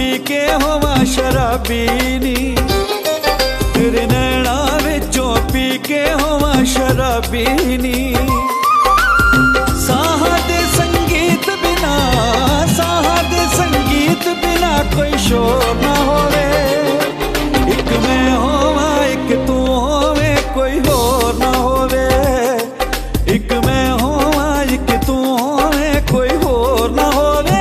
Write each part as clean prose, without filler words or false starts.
P के होवा शराबी नी, तेरे नैना विचों पी के होवा शराबी नी। साहा दे संगीत बिना, साहा दे संगीत बिना कोई शोर ना होवे। एक मैं होवा एक तू होवे, कोई होर ना होवे। एक मैं होवा एक तू होवे, कोई होर ना होवे।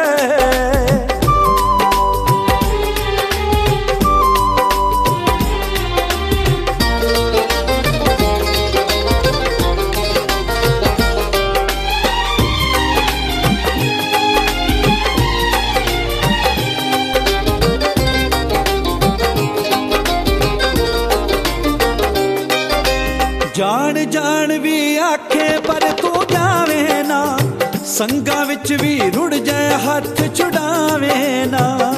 जान जान भी आखे पर तू जावे ना, संगा विच भी रुड़ जाए हाथ छुड़ावे ना।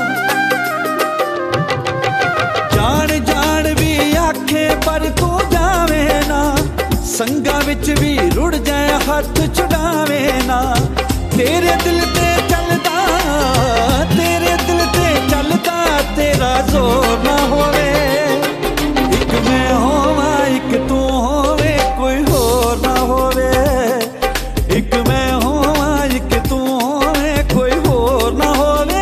जान जान भी आखे पर तू जावे ना, संगा विच भी रुड़ जाए हाथ छुड़ावे ना। तेरे दिल ते चलदा, तेरे दिल ते चलदा तेरा जोर ना होवे। एक मैं होवा एक तू होवे, कोई होर ना होवे। एक मैं होवा एक तू होवे, कोई होर ना होवे।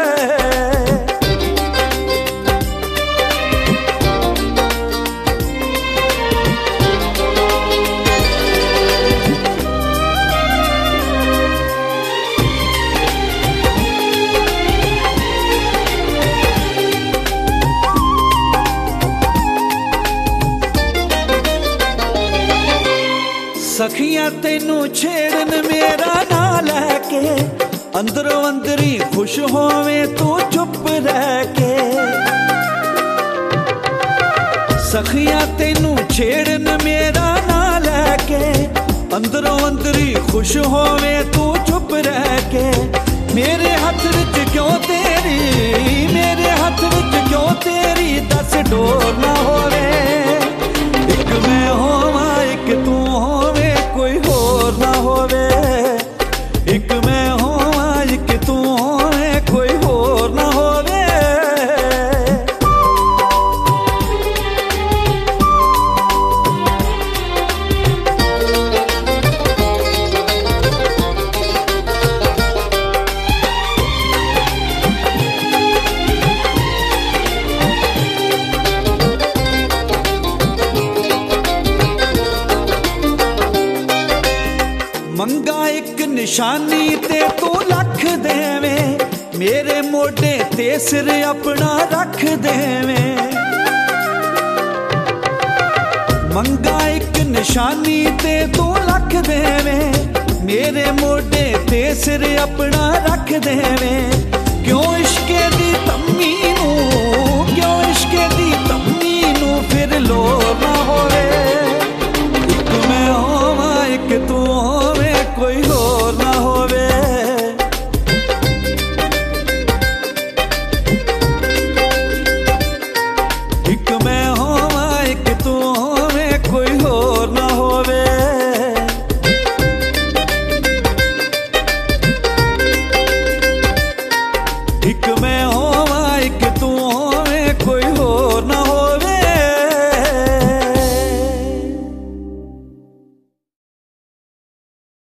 सखियां तेनू छेड़न मेरा ना लैके, अंदरों अंदरी खुश होवे तू चुप रह के। सखियां तेनू छेड़न मेरा ना लैके, अंदरों अंदरी खुश होवे तू चुप रह के। मेरे हाथ विच क्यों तेरी, मेरे हाथ विच क्यों तेरी दस डोर ना होवे। एक मैं होवा एक तू होवे, कोई होर ना होवे। एक मैं होवा एक तू होवे, कोई होर ना होवे। मंगा एक निशानी ते तू लख देवे, मेरे मोढे ते सिर अपना रख देवे। मंगा एक निशानी ते तू लख देवे, मेरे मोढे ते सिर अपना रख देवे।